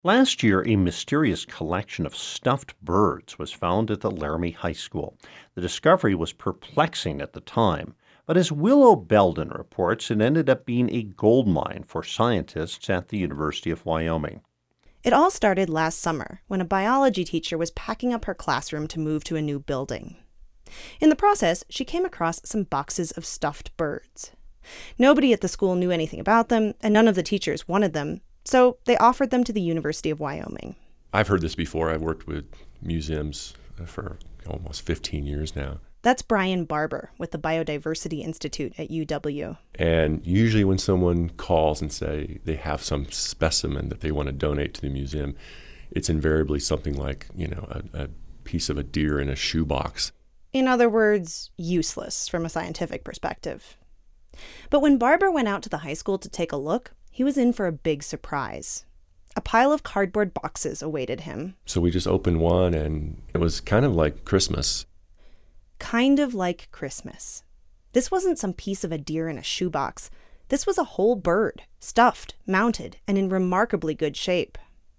Last year, a mysterious collection of stuffed birds was found at the Laramie High School. The discovery was perplexing at the time, but as Willow Belden reports, it ended up being a goldmine for scientists at the University of Wyoming. It all started last summer when a biology teacher was packing up her classroom to move to a new building. In the process, she came across some boxes of stuffed birds. Nobody at the school knew anything about them, and none of the teachers wanted them, so they offered them to the University of Wyoming. I've heard this before. I've worked with museums for almost 15 years now. That's Brian Barber with the Biodiversity Institute at UW. And usually when someone calls and say they have some specimen that they want to donate to the museum, it's invariably something like, a piece of a deer in a shoebox. In other words, useless from a scientific perspective. But when Barber went out to the high school to take a look, he was in for a big surprise. A pile of cardboard boxes awaited him. So we just opened one, and it was kind of like Christmas. Kind of like Christmas. This wasn't some piece of a deer in a shoebox. This was a whole bird, stuffed, mounted, and in remarkably good shape.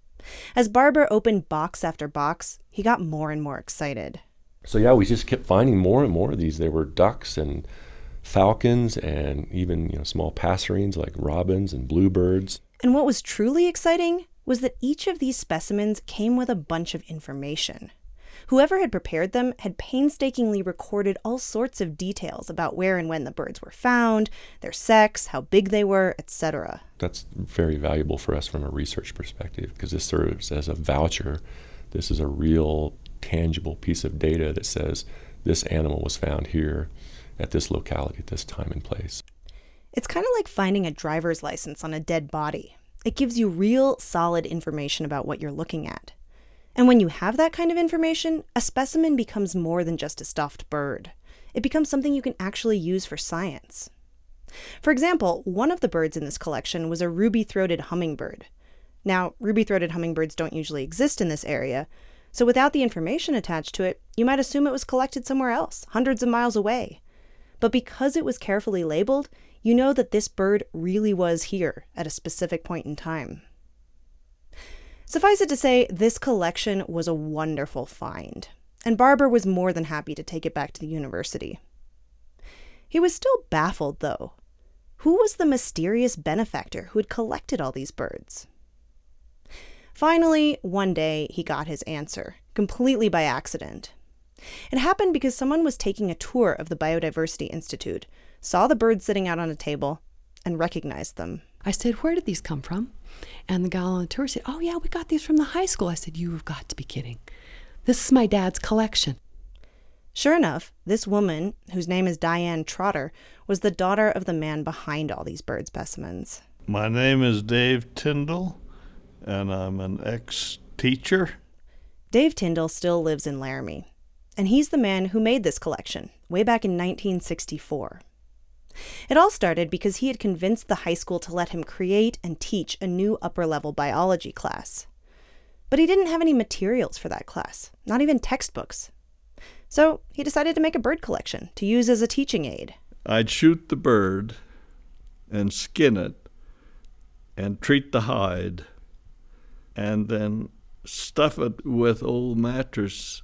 As Barber opened box after box, he got more and more excited. So yeah, we just kept finding more and more of these. There were ducks and falcons and even small passerines like robins and bluebirds. And what was truly exciting was that each of these specimens came with a bunch of information. Whoever had prepared them had painstakingly recorded all sorts of details about where and when the birds were found, their sex, how big they were, etc. That's very valuable for us from a research perspective because this serves as a voucher. This is a real, tangible piece of data that says this animal was found here at this locality at this time and place. It's kind of like finding a driver's license on a dead body. It gives you real, solid information about what you're looking at. And when you have that kind of information, a specimen becomes more than just a stuffed bird. It becomes something you can actually use for science. For example, one of the birds in this collection was a ruby-throated hummingbird. Now, ruby-throated hummingbirds don't usually exist in this area, so without the information attached to it, you might assume it was collected somewhere else, hundreds of miles away. But because it was carefully labeled, you know that this bird really was here at a specific point in time. Suffice it to say, this collection was a wonderful find, and Barber was more than happy to take it back to the university. He was still baffled, though. Who was the mysterious benefactor who had collected all these birds? Finally, one day, he got his answer, completely by accident. It happened because someone was taking a tour of the Biodiversity Institute, saw the birds sitting out on a table, and recognized them. I said, "Where did these come from?" And the gal on the tour said, "Oh yeah, we got these from the high school." I said, "You've got to be kidding. This is my dad's collection." Sure enough, this woman, whose name is Diane Trotter, was the daughter of the man behind all these bird specimens. My name is Dave Tyndall, and I'm an ex-teacher. Dave Tyndall still lives in Laramie, and he's the man who made this collection way back in 1964. It all started because he had convinced the high school to let him create and teach a new upper-level biology class. But he didn't have any materials for that class, not even textbooks. So he decided to make a bird collection to use as a teaching aid. I'd shoot the bird and skin it and treat the hide and then stuff it with old mattress,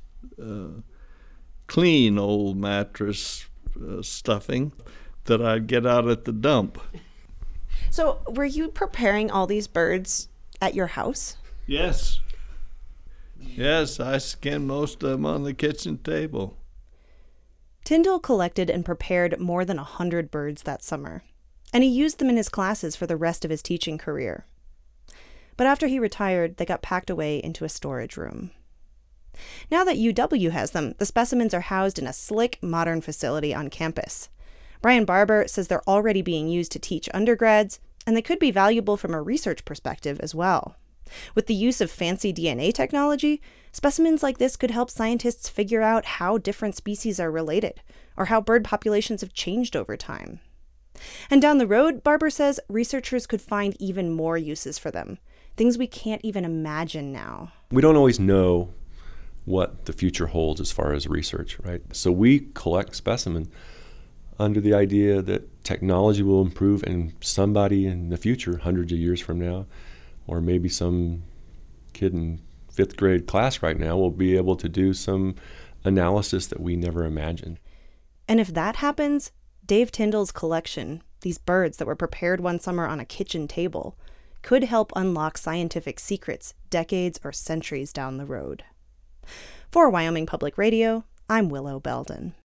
clean old mattress stuffing that I'd get out at the dump. So were you preparing all these birds at your house? Yes. Yes, I skinned most of them on the kitchen table. Tyndall collected and prepared more than 100 birds that summer, and he used them in his classes for the rest of his teaching career. But after he retired, they got packed away into a storage room. Now that UW has them, the specimens are housed in a slick, modern facility on campus. Brian Barber says they're already being used to teach undergrads, and they could be valuable from a research perspective as well. With the use of fancy DNA technology, specimens like this could help scientists figure out how different species are related, or how bird populations have changed over time. And down the road, Barber says researchers could find even more uses for them, things we can't even imagine now. We don't always know what the future holds as far as research, right? So we collect specimens under the idea that technology will improve and somebody in the future, hundreds of years from now, or maybe some kid in 5th grade class right now will be able to do some analysis that we never imagined. And if that happens, Dave Tyndall's collection, these birds that were prepared one summer on a kitchen table, could help unlock scientific secrets decades or centuries down the road. For Wyoming Public Radio, I'm Willow Belden.